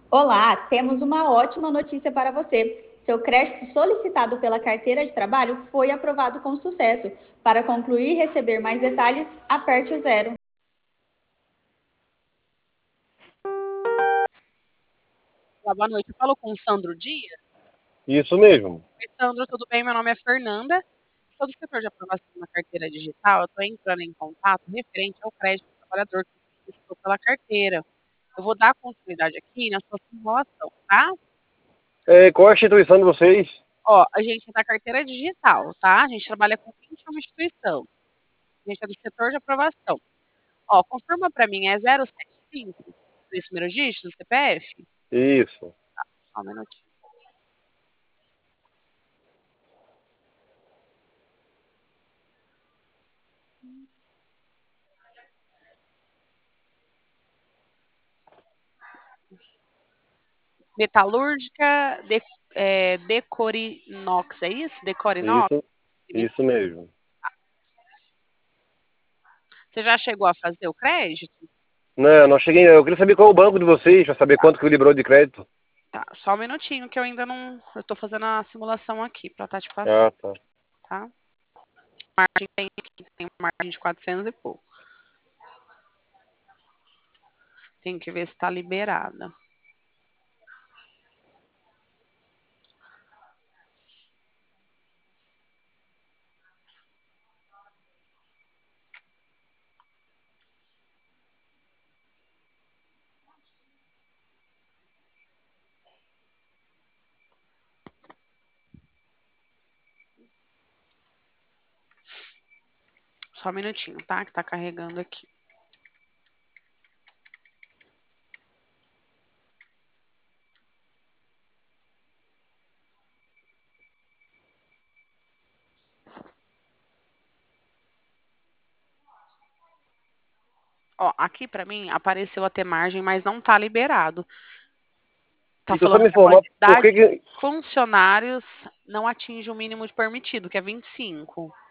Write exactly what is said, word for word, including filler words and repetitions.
Olá, temos uma ótima notícia para você. Seu crédito solicitado pela carteira de trabalho foi aprovado com sucesso. Para concluir e receber mais detalhes, aperte o zero. Olá, boa noite. Eu falo com o Sandro Dias. Isso mesmo. Oi, Sandro, tudo bem? Meu nome é Fernanda. Sou do setor de aprovação na carteira digital. Eu estou entrando em contato referente ao crédito do trabalhador que você solicitou pela carteira. Eu vou dar continuidade aqui na sua simulação, tá? É, qual é a instituição de vocês? Ó, a gente é da carteira digital, tá? A gente trabalha com vinte e uma instituição. A gente é do setor de aprovação. Ó, confirma para mim, é zero sete cinco, três primeiros dígitos do C P F? Isso. Tá, só um minutinho. Metalúrgica, de, é, Decorinox, é isso? Decorinox? Isso, isso mesmo. Você já chegou a fazer o crédito? Não, não cheguei. Eu queria saber qual é o banco de vocês, para saber quanto que liberou de crédito. Tá, só um minutinho que eu ainda não. Eu tô fazendo a simulação aqui pra estar te passando, Ah, tá. tá? Margem tem aqui, tem uma margem de quatrocentos e pouco. Tem que ver se tá liberada. Só um minutinho, tá? Que tá carregando aqui. Ó, aqui pra mim apareceu a ter margem, mas não tá liberado. Tá Então só falando me que a informar por quantidade que de que... funcionários não atinge o mínimo de permitido, que é vinte e cinco.